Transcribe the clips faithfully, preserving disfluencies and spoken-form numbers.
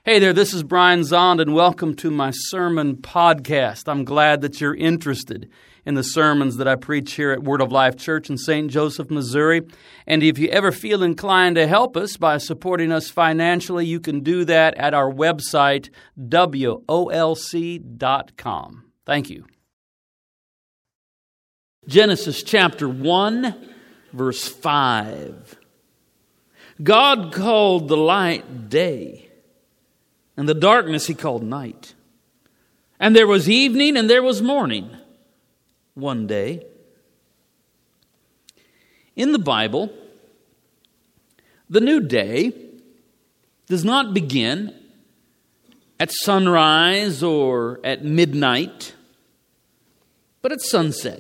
Hey there, this is Brian Zond, and welcome to my sermon podcast. I'm glad that you're interested in the sermons that I preach here at Word of Life Church in Saint Joseph, Missouri. And if you ever feel inclined to help us by supporting us financially, you can do that at our website, W O L C dot com. Thank you. Genesis chapter one, verse five. God called the light day, and the darkness he called night. And there was evening and there was morning one day. In the Bible, the new day does not begin at sunrise or at midnight, but at sunset.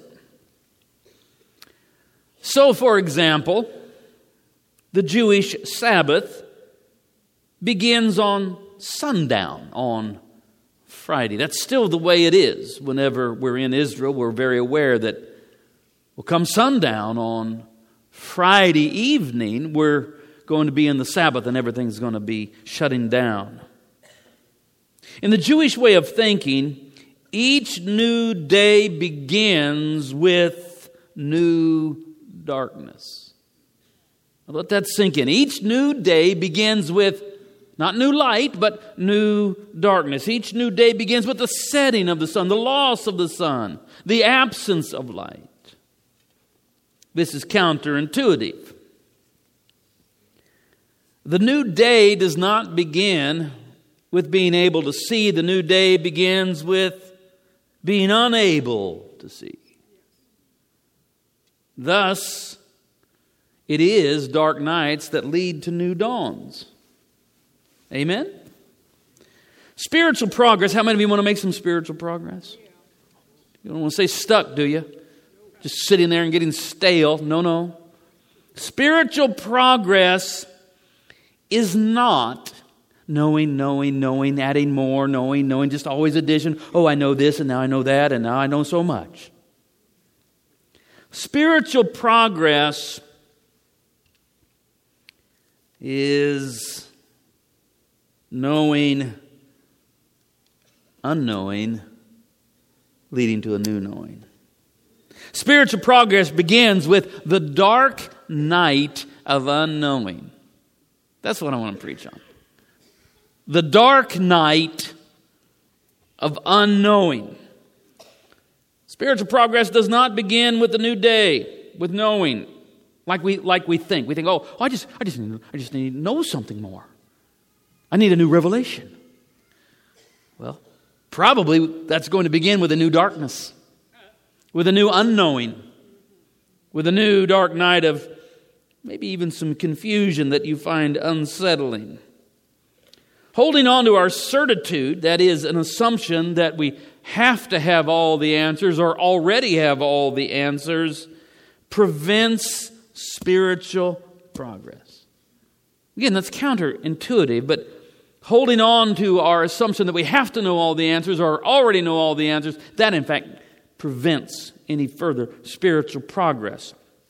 So, for example, the Jewish Sabbath begins on sundown on Friday. That's still the way it is. Whenever we're in Israel, we're very aware that will come sundown on Friday evening, we're going to be in the Sabbath and everything's going to be shutting down. In the Jewish way of thinking, each new day begins with new darkness. Now let that sink in. Each new day begins with not new light, but new darkness. Each new day begins with the setting of the sun, the loss of the sun, the absence of light. This is counterintuitive. The new day does not begin with being able to see. The new day begins with being unable to see. Thus, it is dark nights that lead to new dawns. Amen? Spiritual progress. How many of you want to make some spiritual progress? You don't want to stay stuck, do you? Just sitting there and getting stale. No, no. Spiritual progress is not knowing, knowing, knowing, adding more, knowing, knowing, just always addition. Oh, I know this and now I know that and now I know so much. Spiritual progress is knowing, unknowing, leading to a new knowing. Spiritual progress begins with the dark night of unknowing. That's what I want to preach on. The dark night of unknowing. Spiritual progress does not begin with the new day, with knowing, like we like we think. We think, oh, I just I just need, I just need to know something more. I need a new revelation. Well, probably that's going to begin with a new darkness, with a new unknowing, with a new dark night of maybe even some confusion that you find unsettling. Holding on to our certitude, that is an assumption that we have to have all the answers or already have all the answers, prevents spiritual progress. Again, that's counterintuitive, but holding on to our assumption that we have to know all the answers or already know all the answers, that in fact prevents any further spiritual progress.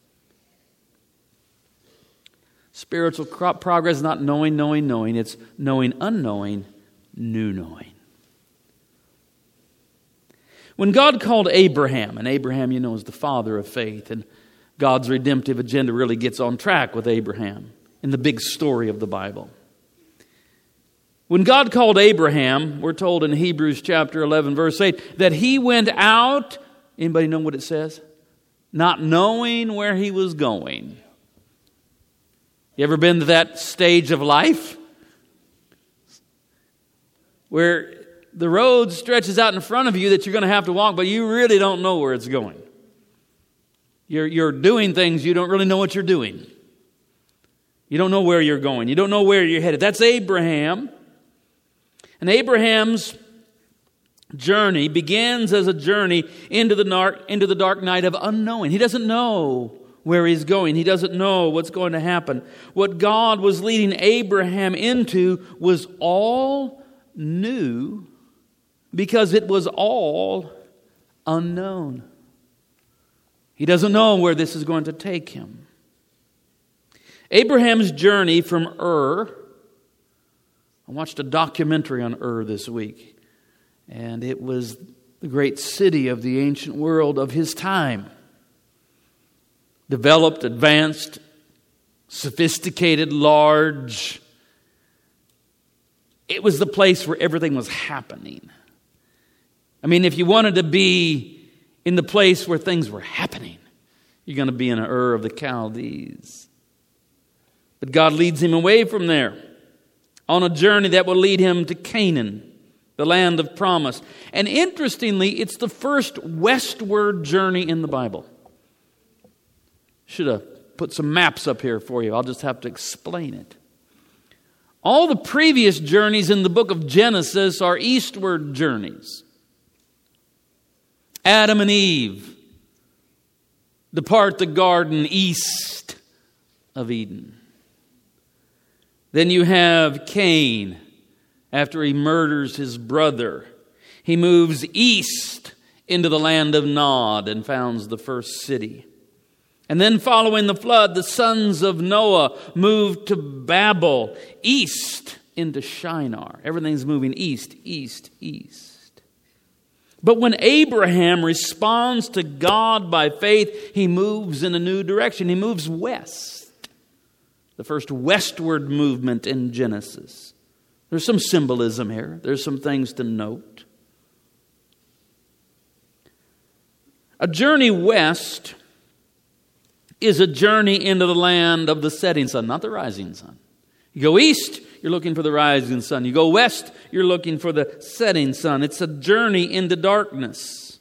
Spiritual progress is not knowing, knowing, knowing. It's knowing, unknowing, new knowing. When God called Abraham, and Abraham, you know, is the father of faith, and God's redemptive agenda really gets on track with Abraham in the big story of the Bible. When God called Abraham, we're told in Hebrews chapter eleven, verse eight, that he went out, anybody know what it says? Not knowing where he was going. You ever been to that stage of life? Where the road stretches out in front of you that you're going to have to walk, but you really don't know where it's going. You're, you're doing things, you don't really know what you're doing. You don't know where you're going. You don't know where you're headed. That's Abraham. And Abraham's journey begins as a journey into the dark, into the dark night of unknowing. He doesn't know where he's going. He doesn't know what's going to happen. What God was leading Abraham into was all new because it was all unknown. He doesn't know where this is going to take him. Abraham's journey from Ur I watched a documentary on Ur this week, and it was the great city of the ancient world of his time. Developed, advanced, sophisticated, large. It was the place where everything was happening. I mean, if you wanted to be in the place where things were happening, you're going to be in Ur of the Chaldees. But God leads him away from there on a journey that will lead him to Canaan, the land of promise. And interestingly, it's the first westward journey in the Bible. Should have put some maps up here for you. I'll just have to explain it. All the previous journeys in the book of Genesis are eastward journeys. Adam and Eve depart the garden east of Eden. Then you have Cain. After he murders his brother, he moves east into the land of Nod and founds the first city. And then following the flood, the sons of Noah moved to Babel, east into Shinar. Everything's moving east, east, east. But when Abraham responds to God by faith, he moves in a new direction. He moves west. The first westward movement in Genesis. There's some symbolism here. There's some things to note. A journey west is a journey into the land of the setting sun, not the rising sun. You go east, you're looking for the rising sun. You go west, you're looking for the setting sun. It's a journey into darkness.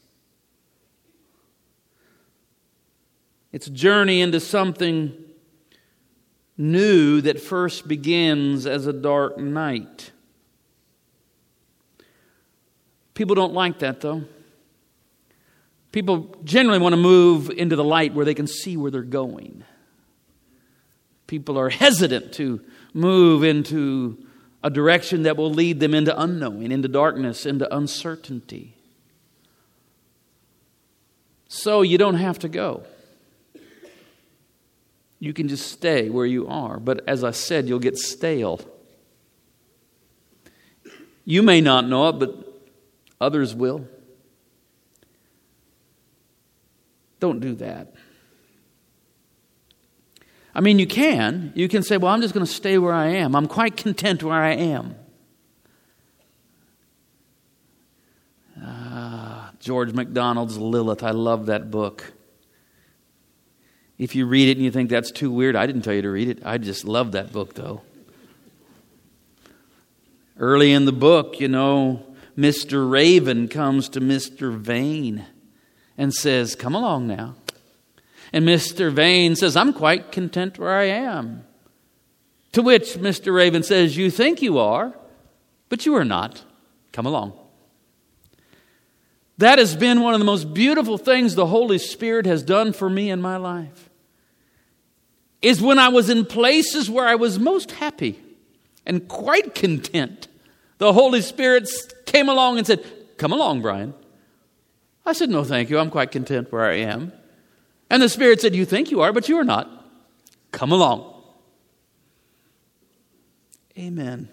It's a journey into something new that first begins as a dark night. People don't like that, though. People generally want to move into the light where they can see where they're going. People are hesitant to move into a direction that will lead them into unknowing, into darkness, into uncertainty. So you don't have to go. You can just stay where you are. But as I said, you'll get stale. You may not know it, but others will. Don't do that. I mean, you can. You can say, well, I'm just going to stay where I am. I'm quite content where I am. Ah, George MacDonald's Lilith. I love that book. If you read it and you think that's too weird, I didn't tell you to read it. I just love that book, though. Early in the book, you know, Mister Raven comes to Mister Vane and says, come along now. And Mister Vane says, I'm quite content where I am. To which Mister Raven says, you think you are, but you are not. Come along. That has been one of the most beautiful things the Holy Spirit has done for me in my life. Is when I was in places where I was most happy and quite content, the Holy Spirit came along and said, come along, Brian. I said, no, thank you. I'm quite content where I am. And the Spirit said, you think you are, but you are not. Come along. Amen.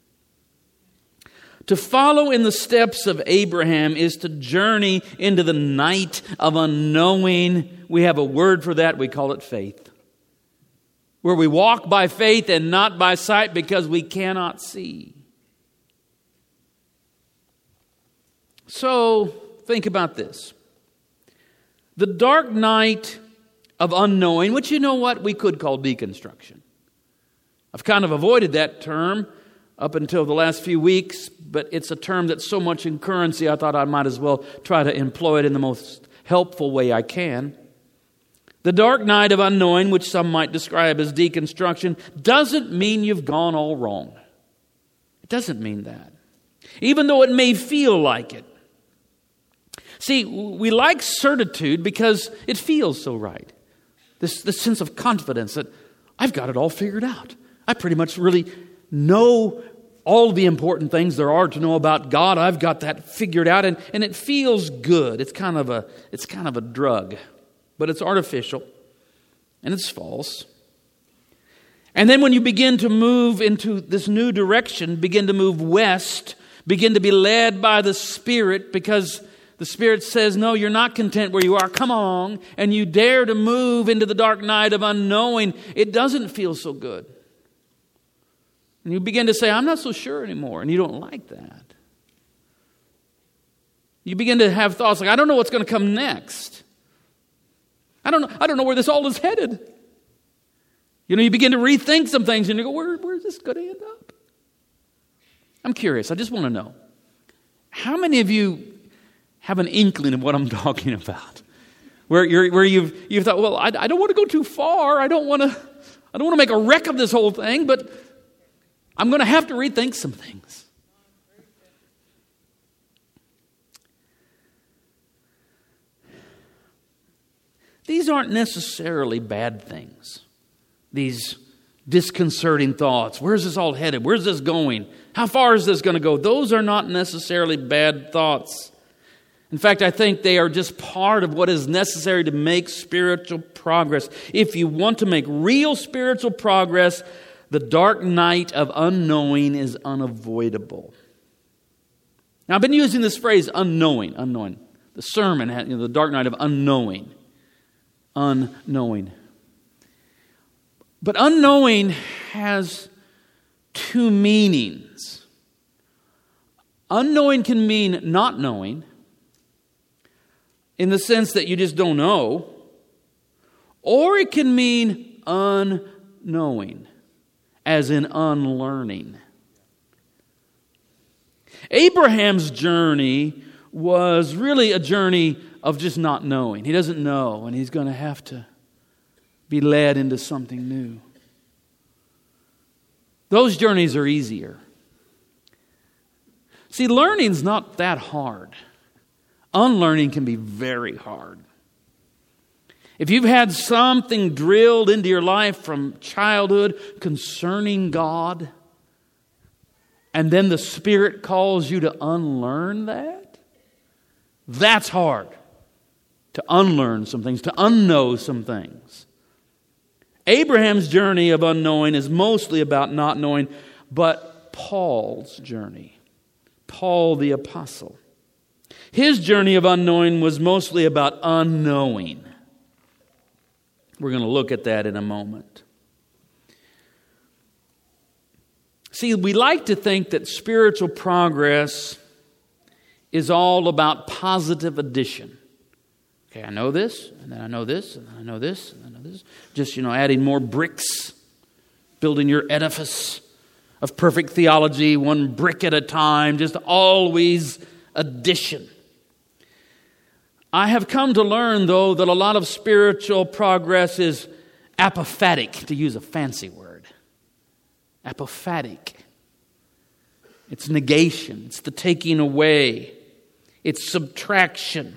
To follow in the steps of Abraham is to journey into the night of unknowing. We have a word for that. We call it faith. Where we walk by faith and not by sight because we cannot see. So, think about this. The dark night of unknowing, which you know what we could call deconstruction. I've kind of avoided that term up until the last few weeks, but it's a term that's so much in currency, I thought I might as well try to employ it in the most helpful way I can. The dark night of unknowing, which some might describe as deconstruction, doesn't mean you've gone all wrong. It doesn't mean that. Even though it may feel like it. See, we like certitude because it feels so right. This, this sense of confidence that I've got it all figured out. I pretty much really know all the important things there are to know about God. I've got that figured out, and, and it feels good. It's kind of a it's kind of a drug, but it's artificial and it's false. And then when you begin to move into this new direction, begin to move west, begin to be led by the Spirit, because the Spirit says, no, you're not content where you are. Come on. And you dare to move into the dark night of unknowing. It doesn't feel so good. And you begin to say, I'm not so sure anymore. And you don't like that. You begin to have thoughts like, I don't know what's going to come next. I don't know, I don't know where this all is headed. You know, you begin to rethink some things and you go, where, where is this going to end up? I'm curious. I just want to know. How many of you have an inkling of what I'm talking about? Where you're, where you've you've thought, well, I, I don't want to go too far. I don't want to I don't want to make a wreck of this whole thing, but I'm going to have to rethink some things. These aren't necessarily bad things. These disconcerting thoughts. Where's this all headed? Where's this going? How far is this going to go? Those are not necessarily bad thoughts. In fact, I think they are just part of what is necessary to make spiritual progress. If you want to make real spiritual progress, the dark night of unknowing is unavoidable. Now, I've been using this phrase, unknowing, unknowing. The sermon, had, you know, the dark night of unknowing. Unknowing. But unknowing has two meanings. Unknowing can mean not knowing, in the sense that you just don't know, or it can mean unknowing, as in unlearning. Abraham's journey was really a journey of just not knowing. He doesn't know, and he's going to have to be led into something new. Those journeys are easier. See, learning's not that hard. Unlearning can be very hard. If you've had something drilled into your life from childhood concerning God, and then the Spirit calls you to unlearn that, that's hard. To unlearn some things, to unknow some things. Abraham's journey of unknowing is mostly about not knowing, but Paul's journey, Paul the apostle, his journey of unknowing was mostly about unknowing. We're going to look at that in a moment. See, we like to think that spiritual progress is all about positive addition. Okay, I know this, and then I know this, and then I know this, and then I know this. Just, you know, adding more bricks, building your edifice of perfect theology, one brick at a time, just always addition. I have come to learn, though, that a lot of spiritual progress is apophatic, to use a fancy word. Apophatic. It's negation. It's the taking away. It's subtraction.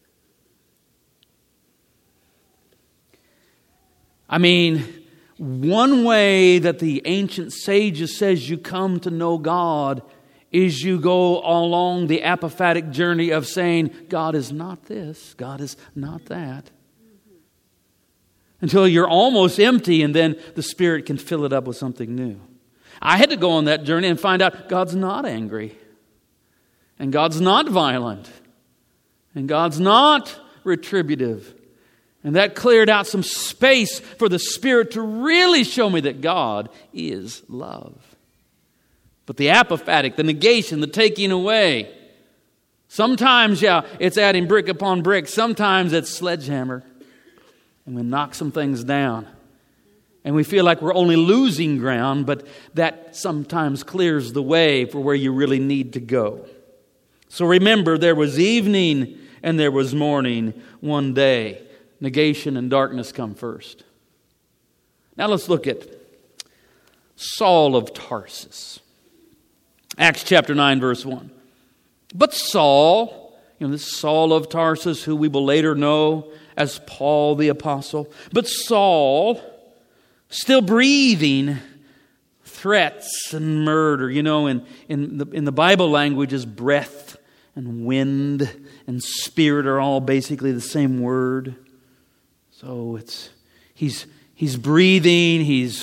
I mean, one way that the ancient sages says you come to know God is you go along the apophatic journey of saying, God is not this, God is not that. Until you're almost empty, and then the Spirit can fill it up with something new. I had to go on that journey and find out God's not angry. And God's not violent. And God's not retributive. And that cleared out some space for the Spirit to really show me that God is love. But the apophatic, the negation, the taking away, sometimes, yeah, it's adding brick upon brick. Sometimes it's sledgehammer. And we knock some things down. And we feel like we're only losing ground, but that sometimes clears the way for where you really need to go. So remember, there was evening and there was morning one day. Negation and darkness come first. Now let's look at Saul of Tarsus. Acts chapter nine, verse one. But Saul, you know, this Saul of Tarsus, who we will later know as Paul the apostle. But Saul, still breathing threats and murder. You know, in, in, the, in the Bible languages, breath and wind and spirit are all basically the same word. So it's he's he's breathing, he's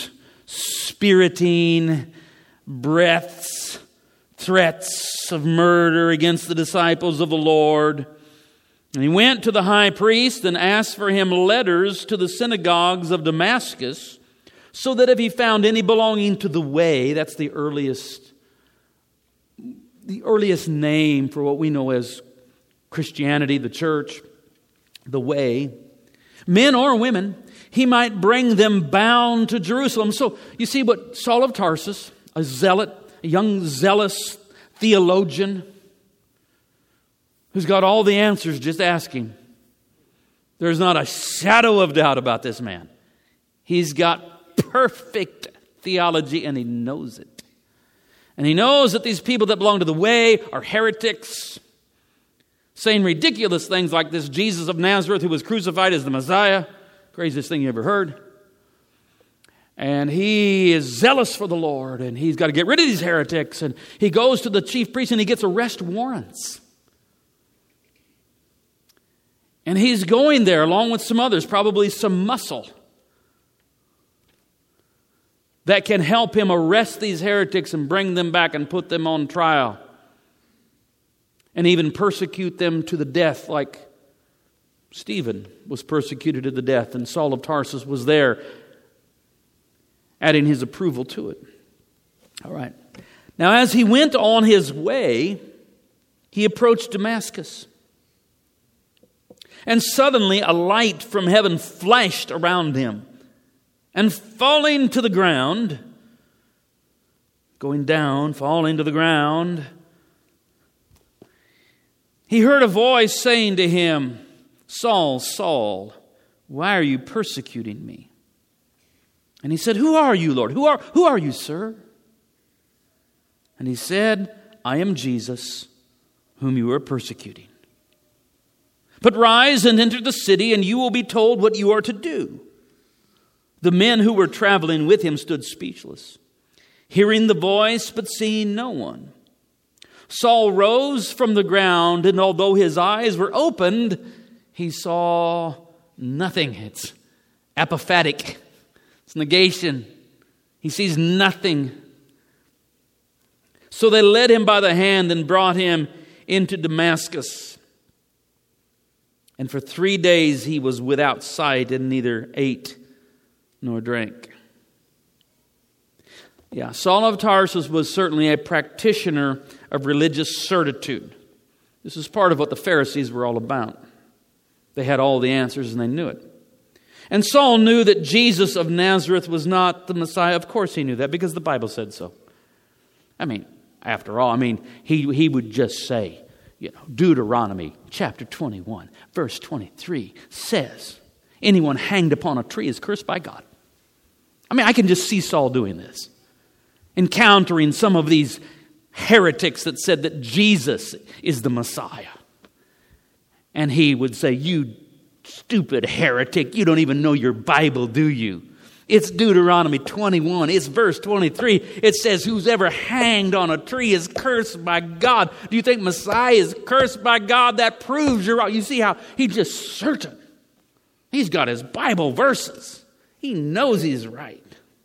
spiriting breaths, threats of murder against the disciples of the Lord. And he went to the high priest and asked for him letters to the synagogues of Damascus, so that if he found any belonging to the way, that's the earliest, the earliest name for what we know as Christianity, the church, the way, men or women, he might bring them bound to Jerusalem. So you see what Saul of Tarsus, a zealot, a young zealous theologian, who's got all the answers, just ask him. There's not a shadow of doubt about this man. He's got perfect theology and he knows it. And he knows that these people that belong to the way are heretics, saying ridiculous things like this Jesus of Nazareth who was crucified as the Messiah. Craziest thing you ever heard. And he is zealous for the Lord and he's got to get rid of these heretics. And he goes to the chief priest and he gets arrest warrants. And he's going there along with some others, probably some muscle, that can help him arrest these heretics and bring them back and put them on trial. And even persecute them to the death like Stephen was persecuted to the death. And Saul of Tarsus was there adding his approval to it. All right. Now as he went on his way, he approached Damascus. And suddenly a light from heaven flashed around him. And falling to the ground, going down, falling to the ground, he heard a voice saying to him, Saul, Saul, why are you persecuting me? And he said, Who are you, Lord? Who are, who are you, sir? And he said, I am Jesus, whom you are persecuting. But rise and enter the city, and you will be told what you are to do. The men who were traveling with him stood speechless, hearing the voice, but seeing no one. Saul rose from the ground, and although his eyes were opened, he saw nothing. It's apophatic. It's negation. He sees nothing. So they led him by the hand and brought him into Damascus. And for three days he was without sight and neither ate nor drank. Yeah, Saul of Tarsus was certainly a practitioner of religious certitude. This is part of what the Pharisees were all about. They had all the answers and they knew it. And Saul knew that Jesus of Nazareth was not the Messiah. Of course he knew that because the Bible said so. I mean, after all, I mean, he, he would just say, you know, Deuteronomy chapter twenty-one, verse twenty-three says, anyone hanged upon a tree is cursed by God. I mean, I can just see Saul doing this. Encountering some of these heretics that said that Jesus is the Messiah. And he would say, you stupid heretic, you don't even know your Bible, do you? It's Deuteronomy twenty-one, it's verse twenty-three. It says, who's ever hanged on a tree is cursed by God. Do you think Messiah is cursed by God? That proves you're right. You see how he's just certain. He's got his Bible verses. He knows he's right.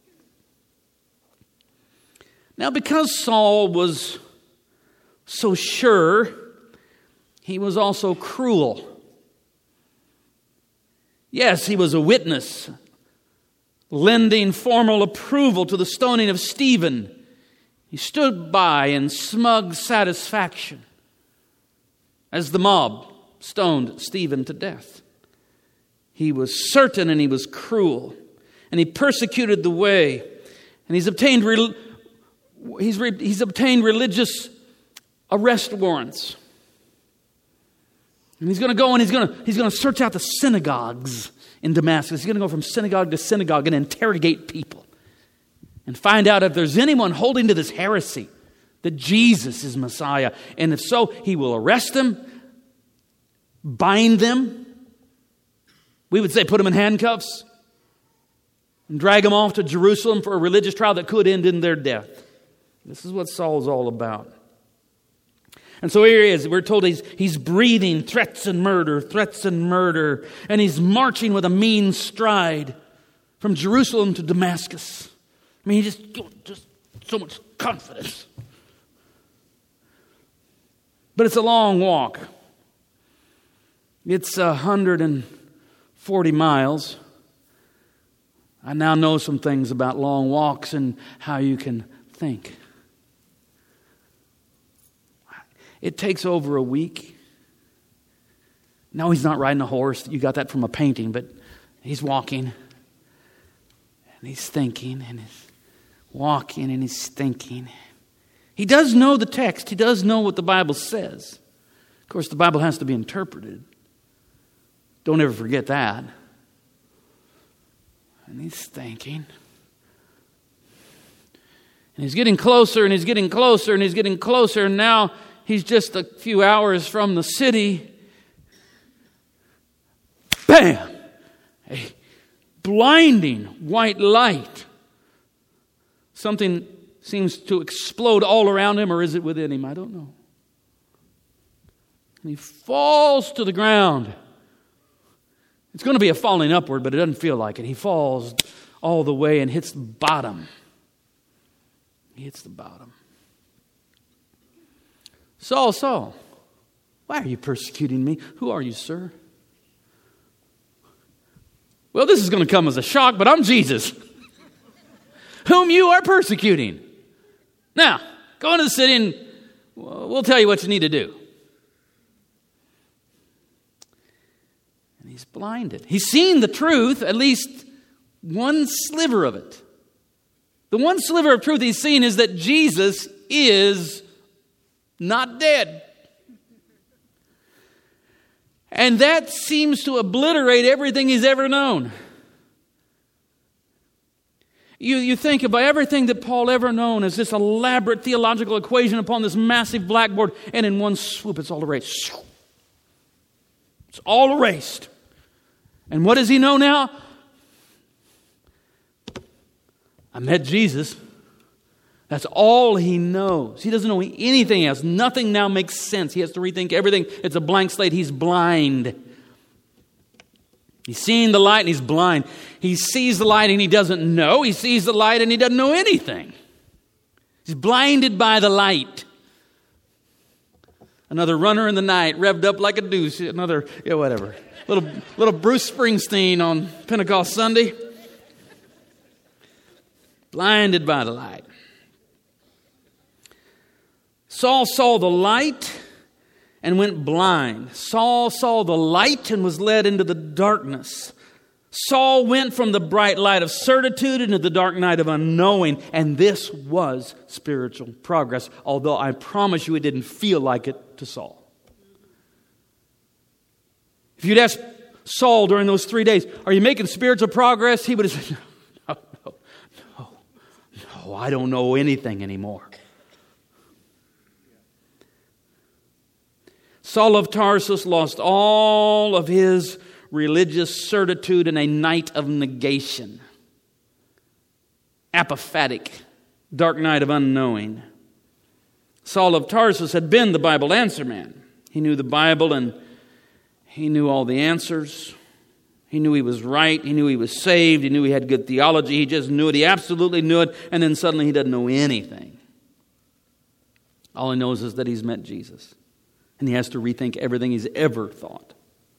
Now, because Saul was so sure, he was also cruel. Yes, he was a witness, lending formal approval to the stoning of Stephen. He stood by in smug satisfaction as the mob stoned Stephen to death. He was certain and he was cruel. And he persecuted the way. And he's obtained re- he's, re- he's obtained religious arrest warrants. And he's going to go and he's going to he's going to search out the synagogues in Damascus. He's going to go from synagogue to synagogue and interrogate people and find out if there's anyone holding to this heresy that Jesus is Messiah. And if so, he will arrest them, bind them. We would say put them in handcuffs and drag them off to Jerusalem for a religious trial that could end in their death. This is what Saul's all about. And so here he is. We're told he's, he's breathing threats and murder, threats and murder. And he's marching with a mean stride from Jerusalem to Damascus. I mean, he just, just so much confidence. But it's a long walk. It's one hundred forty miles. I now know some things about long walks and how you can think. It takes over a week. No, he's not riding a horse. You got that from a painting, but he's walking. And he's thinking, and he's walking, and he's thinking. He does know the text. He does know what the Bible says. Of course, the Bible has to be interpreted. Don't ever forget that. And he's thinking. And he's getting closer, and he's getting closer, and he's getting closer. And now he's just a few hours from the city. Bam! A blinding white light. Something seems to explode all around him, or is it within him? I don't know. And he falls to the ground. It's going to be a falling upward, but it doesn't feel like it. He falls all the way and hits the bottom. He hits the bottom. Saul, Saul, why are you persecuting me? Who are you, sir? Well, this is going to come as a shock, but I'm Jesus, whom you are persecuting. Now, go into the city and we'll tell you what you need to do. And he's blinded. He's seen the truth, at least one sliver of it. The one sliver of truth he's seen is that Jesus is not dead. And that seems to obliterate everything he's ever known. You, you think about everything that Paul ever known as this elaborate theological equation upon this massive blackboard, and in one swoop it's all erased. It's all erased. And what does he know now? I met Jesus. That's all he knows. He doesn't know anything else. Nothing now makes sense. He has to rethink everything. It's a blank slate. He's blind. He's seeing the light and he's blind. He sees the light and he doesn't know. He sees the light and he doesn't know anything. He's blinded by the light. Another runner in the night, revved up like a deuce. Another, yeah, whatever. Little, little Bruce Springsteen on Pentecost Sunday. Blinded by the light. Saul saw the light and went blind. Saul saw the light and was led into the darkness. Saul went from the bright light of certitude into the dark night of unknowing. And this was spiritual progress, although I promise you it didn't feel like it to Saul. If you'd asked Saul during those three days, are you making spiritual progress? He would have said, no, no, no, no, I don't know anything anymore. Saul of Tarsus lost all of his religious certitude in a night of negation. Apophatic, dark night of unknowing. Saul of Tarsus had been the Bible answer man. He knew the Bible and he knew all the answers. He knew he was right. He knew he was saved. He knew he had good theology. He just knew it. He absolutely knew it. And then suddenly he doesn't know anything. All he knows is that he's met Jesus. And he has to rethink everything he's ever thought.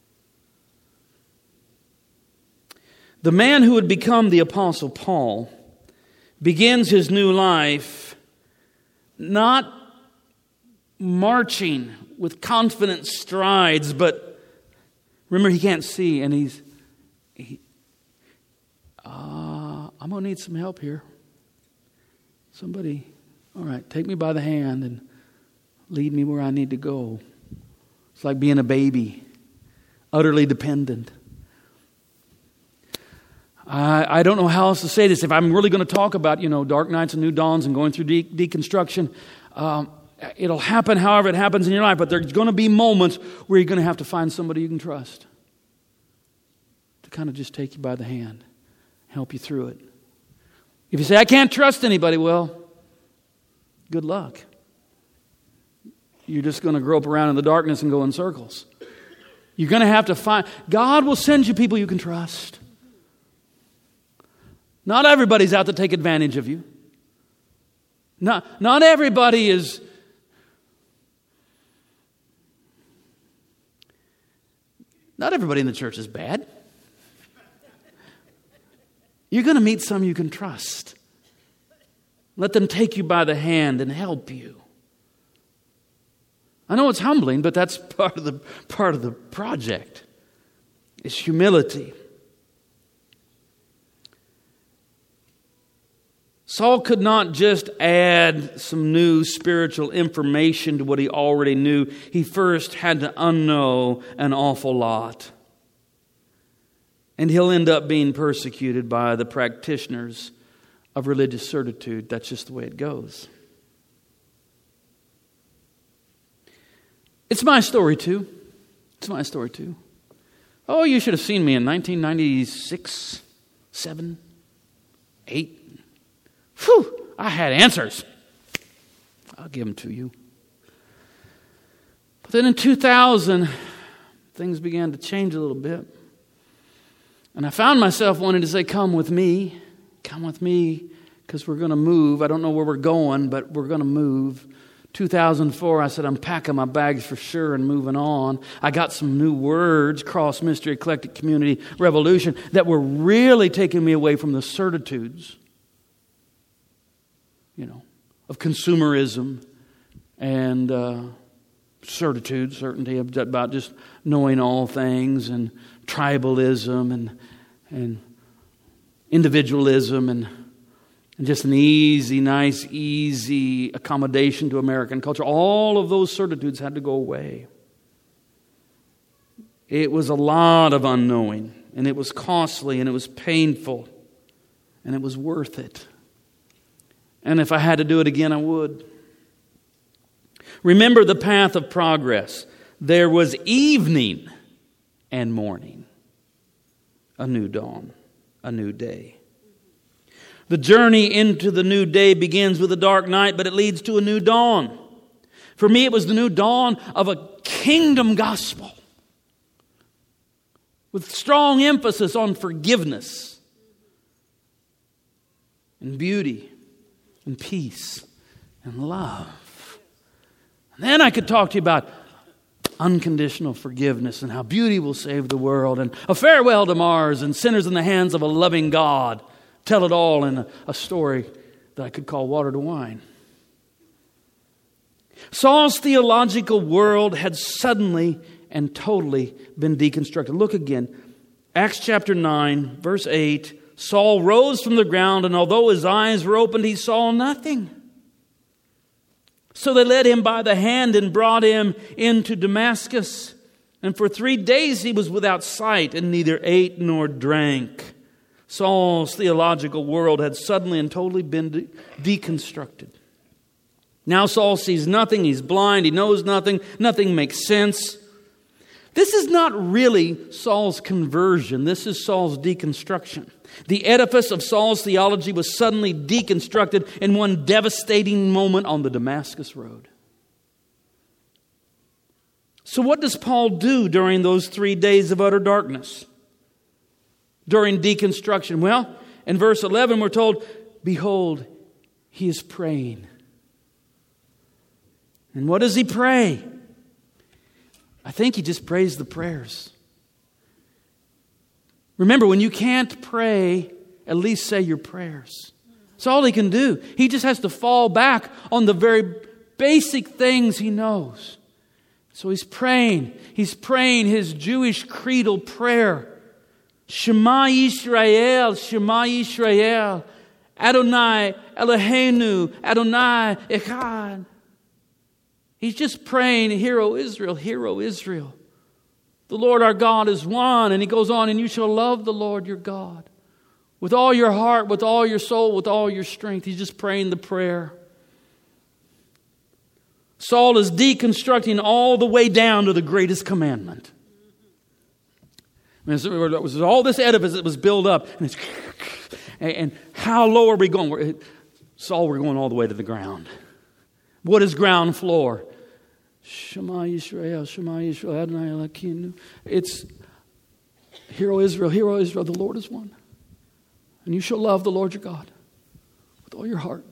The man who had become the Apostle Paul begins his new life not marching with confident strides, but remember, he can't see, and he's, he, uh, I'm going to need some help here. Somebody, all right, take me by the hand and lead me where I need to go. It's like being a baby, utterly dependent. I, I don't know how else to say this. If I'm really going to talk about, you know, dark nights and new dawns and going through de- deconstruction, um, it'll happen however it happens in your life. But there's going to be moments where you're going to have to find somebody you can trust to kind of just take you by the hand, help you through it. If you say, I can't trust anybody, well, good luck. You're just going to grope around in the darkness and go in circles. You're going to have to find, God will send you people you can trust. Not everybody's out to take advantage of you. Not, not everybody is... Not everybody in the church is bad. You're going to meet some you can trust. Let them take you by the hand and help you. I know it's humbling, but that's part of the part of the project. It's humility. Saul could not just add some new spiritual information to what he already knew. He first had to unknow an awful lot. And he'll end up being persecuted by the practitioners of religious certitude. That's just the way it goes. It's my story too. It's my story too. Oh, you should have seen me in nineteen ninety-six, seven, eight. Whew, I had answers. I'll give them to you. But then in two thousand, things began to change a little bit. And I found myself wanting to say, come with me. Come with me, because we're going to move. I don't know where we're going, but we're going to move. two thousand four, I said, I'm packing my bags for sure and moving on. I got some new words, cross mystery, eclectic community, revolution, that were really taking me away from the certitudes, you know, of consumerism and uh, certitude, certainty about just knowing all things, and tribalism and and individualism and, and just an easy, nice, easy accommodation to American culture. All of those certitudes had to go away. It was a lot of unknowing, and it was costly, and it was painful, and it was worth it. And if I had to do it again, I would. Remember the path of progress. There was evening and morning. A new dawn. A new day. The journey into the new day begins with a dark night, but it leads to a new dawn. For me, it was the new dawn of a kingdom gospel with strong emphasis on forgiveness and beauty and peace and love. And then I could talk to you about unconditional forgiveness and how beauty will save the world, and a farewell to Mars and sinners in the hands of a loving God. Tell it all in a, a story that I could call Water to Wine. Saul's theological world had suddenly and totally been deconstructed. Look again. Acts chapter nine, verse eight. Saul rose from the ground, and although his eyes were opened, he saw nothing. So they led him by the hand and brought him into Damascus. And for three days he was without sight and neither ate nor drank. Saul's theological world had suddenly and totally been de- deconstructed. Now Saul sees nothing. He's blind. He knows nothing. Nothing makes sense. This is not really Saul's conversion. This is Saul's deconstruction. The edifice of Saul's theology was suddenly deconstructed in one devastating moment on the Damascus Road. So what does Paul do during those three days of utter darkness? During deconstruction? Well, in verse eleven we're told, behold, he is praying. And what does he pray? I think he just prays the prayers. Remember, when you can't pray, at least say your prayers. That's all he can do. He just has to fall back on the very basic things he knows. So he's praying. He's praying his Jewish creedal prayer. Shema Yisrael, Shema Yisrael, Adonai Eloheinu, Adonai Echad. He's just praying, Hear, O Israel, Hear, O Israel. The Lord our God is one. And he goes on, and you shall love the Lord your God with all your heart, with all your soul, with all your strength. He's just praying the prayer. Saul is deconstructing all the way down to the greatest commandment. I mean, it was all this edifice that was built up. And, it's, and how low are we going? Saul, we're going all the way to the ground. What is ground floor? Shema Yisrael, Shema Yisrael, Adonai Elokeinu. It's, Hear, O Israel, Hear, O Israel, the Lord is one. And you shall love the Lord your God with all your heart,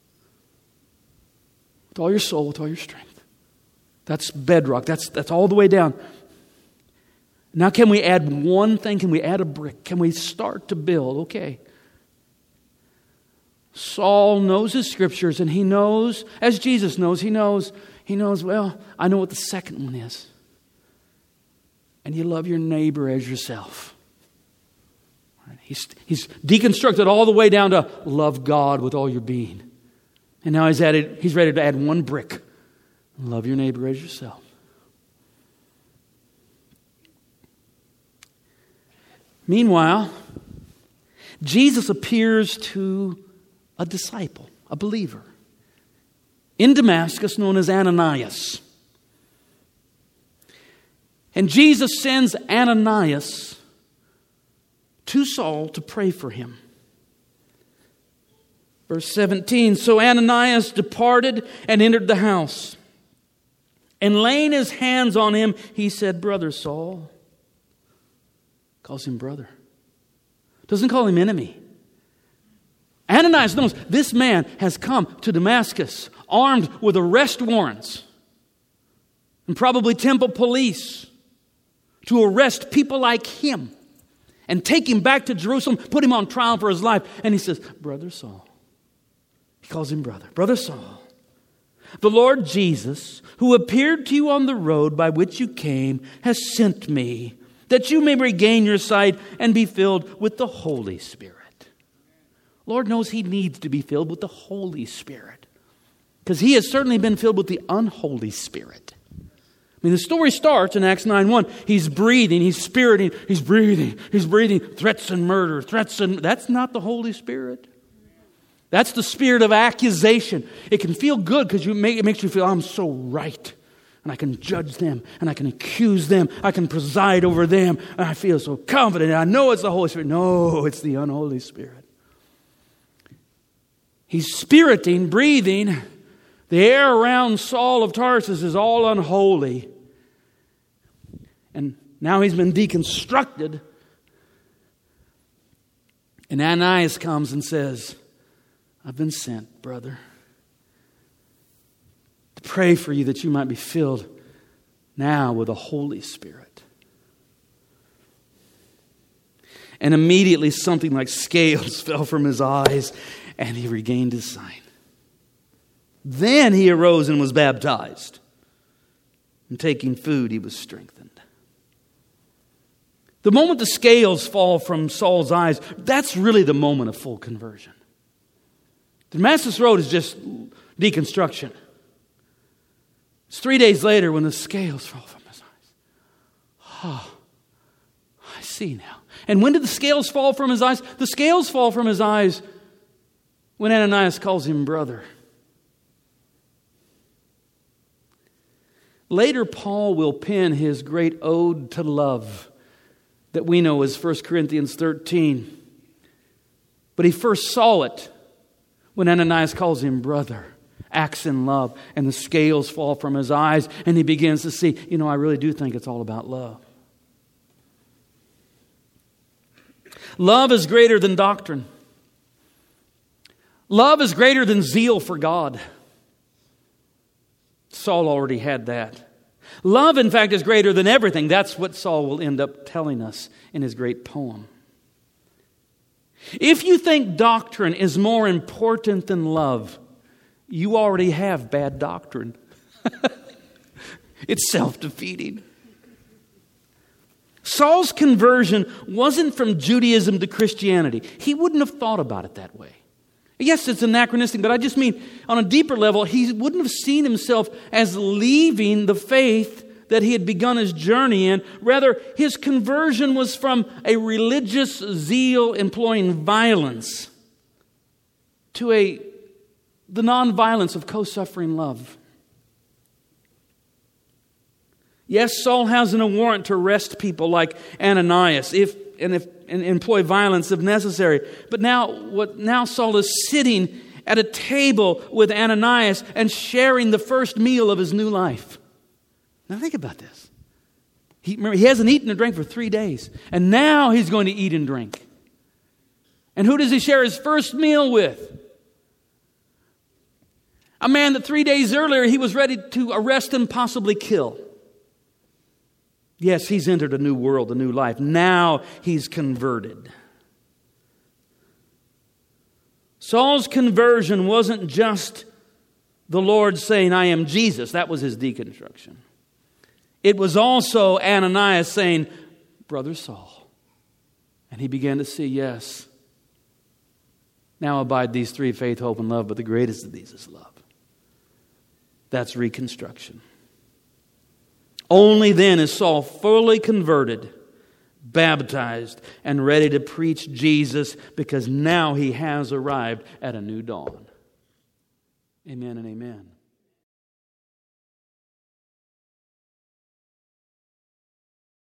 with all your soul, with all your strength. That's bedrock. That's, that's all the way down. Now can we add one thing? Can we add a brick? Can we start to build? Okay. Saul knows his scriptures, and he knows, as Jesus knows, he knows, he knows, well, I know what the second one is. And you love your neighbor as yourself. He's, he's deconstructed all the way down to love God with all your being. And now he's added, he's ready to add one brick. Love your neighbor as yourself. Meanwhile, Jesus appears to a disciple, a believer, in Damascus known as Ananias. And Jesus sends Ananias to Saul to pray for him. Verse seventeen, so Ananias departed and entered the house. And laying his hands on him, he said, Brother Saul. Calls him brother. Doesn't call him enemy. Ananias knows this man has come to Damascus armed with arrest warrants and probably temple police to arrest people like him and take him back to Jerusalem, put him on trial for his life. And he says, Brother Saul. He calls him brother. Brother Saul, the Lord Jesus, who appeared to you on the road by which you came, has sent me, that you may regain your sight and be filled with the Holy Spirit. Lord knows he needs to be filled with the Holy Spirit, because he has certainly been filled with the unholy spirit. I mean, the story starts in Acts nine one. He's breathing, he's spiriting, he's breathing, he's breathing threats and murder, threats and... That's not the Holy Spirit. That's the spirit of accusation. It can feel good because you make, it makes you feel, I'm so right. And I can judge them, and I can accuse them, I can preside over them, and I feel so confident. And I know it's the Holy Spirit. No, it's the unholy spirit. He's spiriting, breathing. The air around Saul of Tarsus is all unholy. And now he's been deconstructed. And Ananias comes and says, I've been sent, brother, to pray for you that you might be filled now with the Holy Spirit. And immediately something like scales fell from his eyes, and he regained his sight. Then he arose and was baptized. And taking food, he was strengthened. The moment the scales fall from Saul's eyes, that's really the moment of full conversion. The Damascus Road is just deconstruction. It's three days later when the scales fall from his eyes. Oh, I see now. And when did the scales fall from his eyes? The scales fall from his eyes when Ananias calls him brother. Later, Paul will pen his great ode to love that we know as First Corinthians thirteen. But he first saw it when Ananias calls him brother, acts in love, and the scales fall from his eyes, and he begins to see, you know, I really do think it's all about love. Love is greater than doctrine. Love is greater than zeal for God. Saul already had that. Love, in fact, is greater than everything. That's what Saul will end up telling us in his great poem. If you think doctrine is more important than love, you already have bad doctrine. It's self-defeating. Saul's conversion wasn't from Judaism to Christianity. He wouldn't have thought about it that way. Yes, it's anachronistic, but I just mean on a deeper level, he wouldn't have seen himself as leaving the faith that he had begun his journey in. Rather, his conversion was from a religious zeal employing violence to a the nonviolence of co-suffering love. Yes, Saul has a warrant to arrest people like Ananias, if and if and employ violence if necessary. But now, what now Saul is sitting at a table with Ananias and sharing the first meal of his new life. Now think about this. He, remember, he hasn't eaten or drank for three days, and now he's going to eat and drink. And who does he share his first meal with? A man that three days earlier he was ready to arrest and possibly kill. Yes, he's entered a new world, a new life. Now he's converted. Saul's conversion wasn't just the Lord saying, I am Jesus. That was his deconstruction. It was also Ananias saying, Brother Saul. And he began to see, yes, now abide these three, faith, hope, and love, but the greatest of these is love. That's reconstruction. Only then is Saul fully converted, baptized, and ready to preach Jesus, because now he has arrived at a new dawn. Amen and amen.